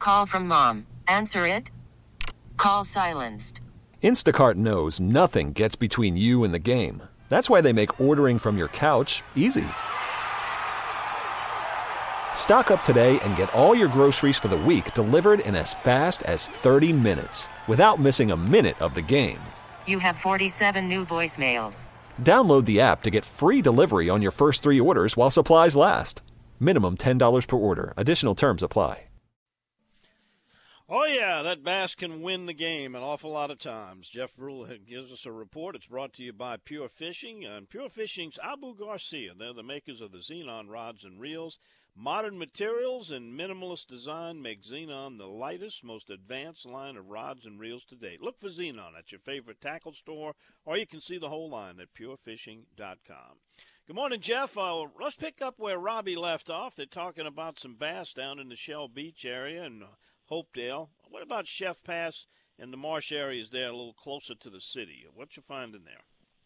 Call from mom. Answer it. Call silenced. Instacart knows nothing gets between you and the game. That's why they make ordering from your couch easy. Stock up today and get all your groceries for the week delivered in as fast as 30 minutes without missing a minute of the game. You have 47 new voicemails. Download the app to get free delivery on your first 3 orders while supplies last. Minimum $10 per order. Additional terms apply. Oh, yeah, that bass can win the game an awful lot of times. Jeff Brule gives us a report. It's brought to you by Pure Fishing. And Pure Fishing's Abu Garcia. They're the makers of the Xenon rods and reels. Modern materials and minimalist design make Xenon the lightest, most advanced line of rods and reels to date. Look for Xenon at your favorite tackle store, or you can see the whole line at purefishing.com. Good morning, Jeff. Let's pick up where Robbie left off. They're talking about some bass down in the Shell Beach area and Hopedale. What about Chef Pass and the marsh areas there a little closer to the city? What you finding there?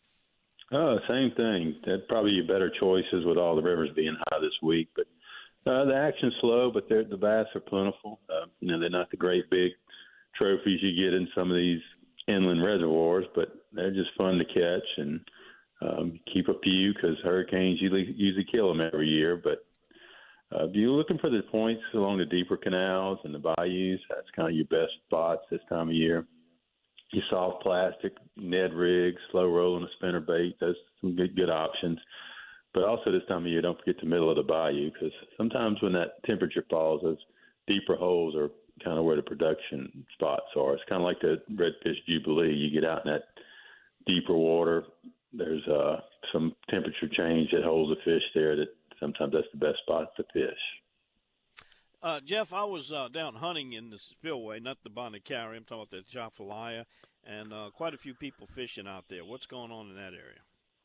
Same thing. That'd probably be better choices with all the rivers being high this week. But the action's slow, but the bass are plentiful. They're not the great big trophies you get in some of these inland reservoirs, but they're just fun to catch and keep a few because hurricanes usually kill them every year. But if you're looking for the points along the deeper canals and the bayous, that's kind of your best spots this time of year. Your soft plastic, Ned rigs, slow rolling a spinner bait, those some good options. But also this time of year, don't forget the middle of the bayou because sometimes when that temperature falls, those deeper holes are kind of where the production spots are. It's kind of like the redfish jubilee. You get out in that deeper water, there's some temperature change that holds the fish there that sometimes that's the best spot to fish. Jeff, I was down hunting in the spillway, not the Bonacari. I'm talking about the Jafalaya, and quite a few people fishing out there. What's going on in that area?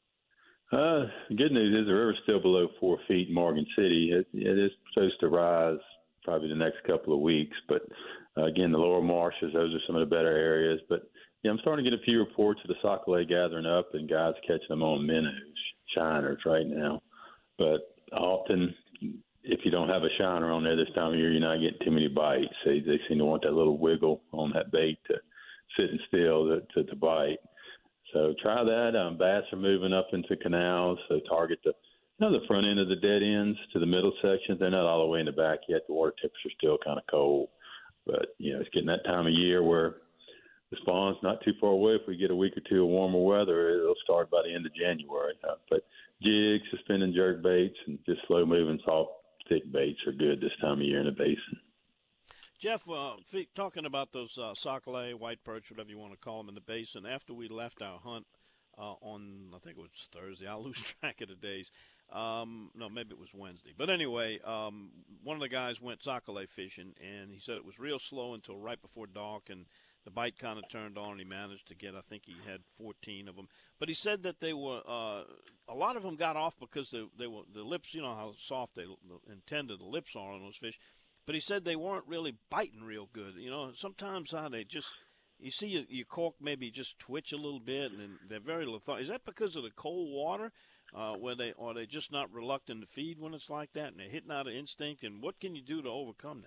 The good news is the river's still below 4 feet in Morgan City. It is supposed to rise probably the next couple of weeks. But, again, the lower marshes, those are some of the better areas. But, yeah, I'm starting to get a few reports of the Sac-A-Lait gathering up and guys catching them on minnows, shiners right now. But often, if you don't have a shiner on there this time of year, you're not getting too many bites. They seem to want that little wiggle on that bait to sitting still to bite. So try that. Bass are moving up into canals, so target the front end of the dead ends to the middle section. They're not all the way in the back yet. The water temps are still kind of cold. But, it's getting that time of year where the spawn's not too far away. If we get a week or two of warmer weather, it'll start by the end of January. But jigs, suspending jerk baits, and just slow-moving soft stick baits are good this time of year in the basin. Jeff, talking about those Sac-A-Lait, white perch, whatever you want to call them in the basin, after we left our hunt on, I think it was Thursday, I lose track of the days. No, maybe it was Wednesday. But anyway, one of the guys went Sac-A-Lait fishing, and he said it was real slow until right before dark, and the bite kind of turned on, and he managed to get, I think he had 14 of them. But he said that they were, a lot of them got off because they were, the lips, you know how soft and tender the lips are on those fish. But he said they weren't really biting real good. Sometimes how they just, you see your cork maybe just twitch a little bit, and they're very lethargic. Is that because of the cold water, where are they just not reluctant to feed when it's like that, and they're hitting out of instinct? And what can you do to overcome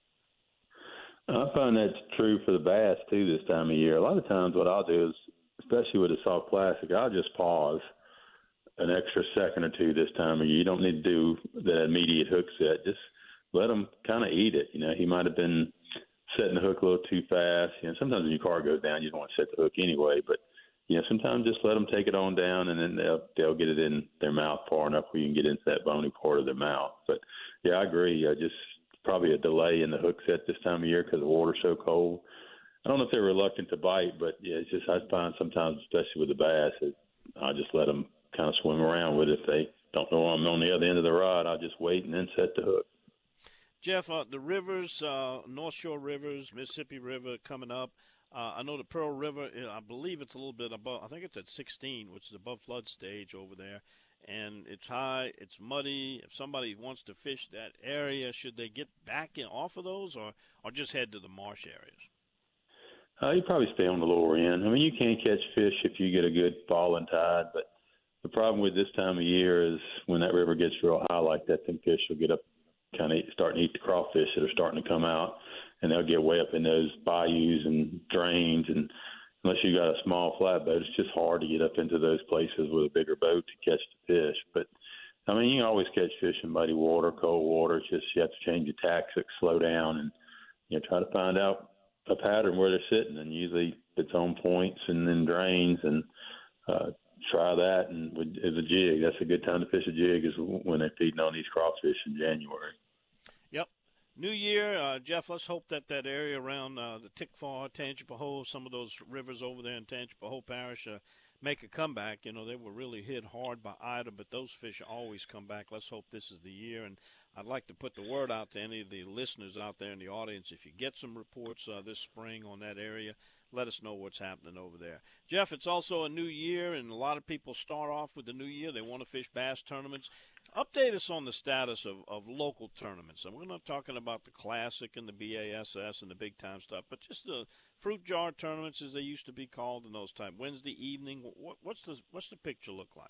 that? I find that's true for the bass, too, this time of year. A lot of times what I'll do is, especially with a soft plastic, I'll just pause an extra second or two this time of year. You don't need to do the immediate hook set. Just let them kind of eat it. He might have been setting the hook a little too fast. Sometimes when your car goes down, you don't want to set the hook anyway. But, sometimes just let them take it on down, and then they'll get it in their mouth far enough where you can get into that bony part of their mouth. But, yeah, I agree. Probably a delay in the hook set this time of year because the water's so cold. I don't know if they're reluctant to bite, but, yeah, it's just I find sometimes, especially with the bass, I'll just let them kind of swim around with it. If they don't know I'm on the other end of the rod, I'll just wait and then set the hook. Jeff, the rivers, North Shore rivers, Mississippi River coming up. I know the Pearl River, I believe it's a little bit above, I think it's at 16, which is above flood stage over there. And it's high, it's muddy. If somebody wants to fish that area, should they get back off of those or just head to the marsh areas? You probably stay on the lower end. You can catch fish if you get a good falling tide, but the problem with this time of year is when that river gets real high like that, then fish will get up, kind of starting to eat the crawfish that are starting to come out. and they'll get way up in those bayous and drains, and unless you got a small flatboat, it's just hard to get up into those places with a bigger boat to catch the fish. But I mean, you can always catch fish in muddy water, cold water. It's just you have to change your tactics, slow down, and try to find out a pattern where they're sitting. And usually it's on points and then drains, and try that. And as a jig, that's a good time to fish a jig, is when they're feeding on these crawfish in January. Yep. New year, Jeff, let's hope that area around the Tickfaw, Tangipahoa, some of those rivers over there in Tangipahoa Parish make a comeback. They were really hit hard by Ida, but those fish always come back. Let's hope this is the year. And I'd like to put the word out to any of the listeners out there in the audience. If you get some reports this spring on that area, let us know what's happening over there. Jeff, it's also a new year, and a lot of people start off with the new year. They want to fish bass tournaments. Update us on the status of local tournaments. And we're not talking about the Classic and the BASS and the big-time stuff, but just the fruit jar tournaments, as they used to be called, and those type. Wednesday evening, what's the picture look like?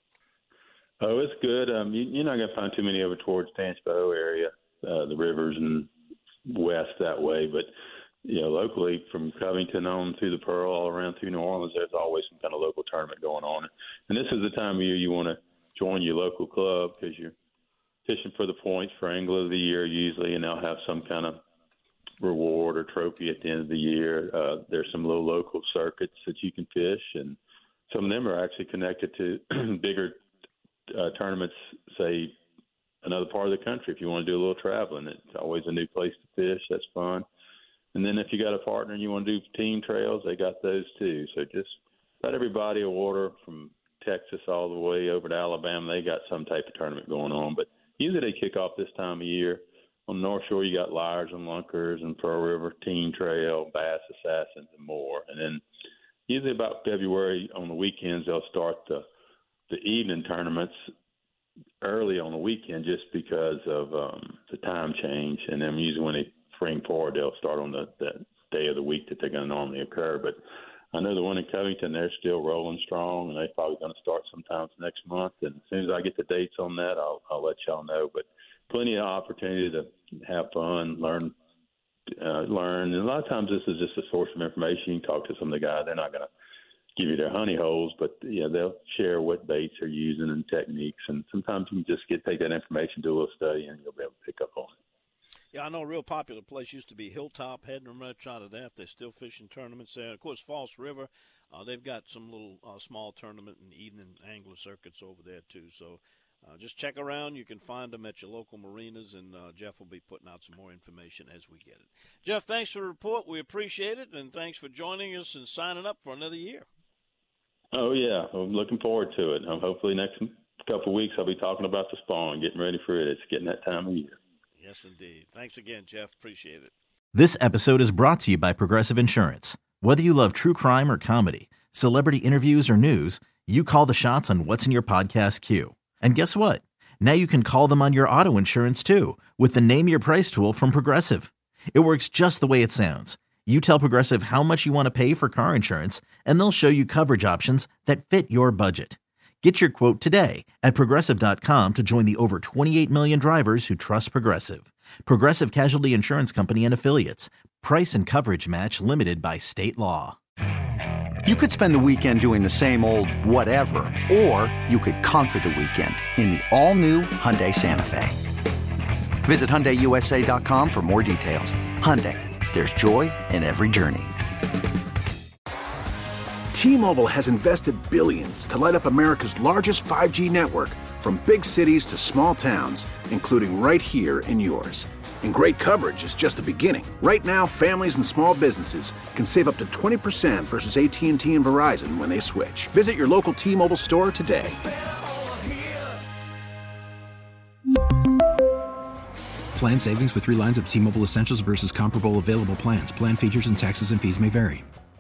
Oh, it's good. You're not going to find too many over towards Tangipahoa area, the rivers and west that way, but locally from Covington on through the Pearl, all around through New Orleans, there's always some kind of local tournament going on. And this is the time of year you want to join your local club, because you're fishing for the points for Angler of the Year usually, and they'll have some kind of reward or trophy at the end of the year. There's some little local circuits that you can fish, and some of them are actually connected to bigger tournaments, say another part of the country. If you want to do a little traveling, it's always a new place to fish. That's fun. And then if you got a partner and you want to do team trails, they got those too. So just about every body of water from Texas all the way over to Alabama, they got some type of tournament going on. But usually they kick off this time of year. On the North Shore, you got Lyres and Lunkers and Pearl River, Team Trail, Bass Assassins, and more. And then usually about February on the weekends, they'll start the evening tournaments early on the weekend, just because of the time change. And then usually when they spring forward, they'll start on the day of the week that they're going to normally occur. But I know the one in Covington, they're still rolling strong, and they're probably going to start sometimes next month. And as soon as I get the dates on that, I'll let y'all know. But plenty of opportunity to have fun, learn. And a lot of times this is just a source of information. You can talk to some of the guys. They're not going to give you their honey holes, but they'll share what baits they're using and techniques. And sometimes you can just take that information, do a little study, and you'll be able to pick up on it. Yeah, I know a real popular place used to be Hilltop, heading much out of that. They're still fishing tournaments there. Of course, False River, they've got some little small tournament and evening angler circuits over there too. So just check around. You can find them at your local marinas, and Jeff will be putting out some more information as we get it. Jeff, thanks for the report. We appreciate it, and thanks for joining us and signing up for another year. Oh, yeah. I'm looking forward to it. Hopefully next couple of weeks I'll be talking about the spawn, getting ready for it. It's getting that time of year. Yes, indeed. Thanks again, Jeff. Appreciate it. This episode is brought to you by Progressive Insurance. Whether you love true crime or comedy, celebrity interviews or news, you call the shots on what's in your podcast queue. And guess what? Now you can call them on your auto insurance too, with the Name Your Price tool from Progressive. It works just the way it sounds. You tell Progressive how much you want to pay for car insurance, and they'll show you coverage options that fit your budget. Get your quote today at Progressive.com to join the over 28 million drivers who trust Progressive. Progressive Casualty Insurance Company and Affiliates. Price and coverage match limited by state law. You could spend the weekend doing the same old whatever, or you could conquer the weekend in the all-new Hyundai Santa Fe. Visit HyundaiUSA.com for more details. Hyundai, there's joy in every journey. T-Mobile has invested billions to light up America's largest 5G network, from big cities to small towns, including right here in yours. And great coverage is just the beginning. Right now, families and small businesses can save up to 20% versus AT&T and Verizon when they switch. Visit your local T-Mobile store today. Plan savings with 3 lines of T-Mobile Essentials versus comparable available plans. Plan features and taxes and fees may vary.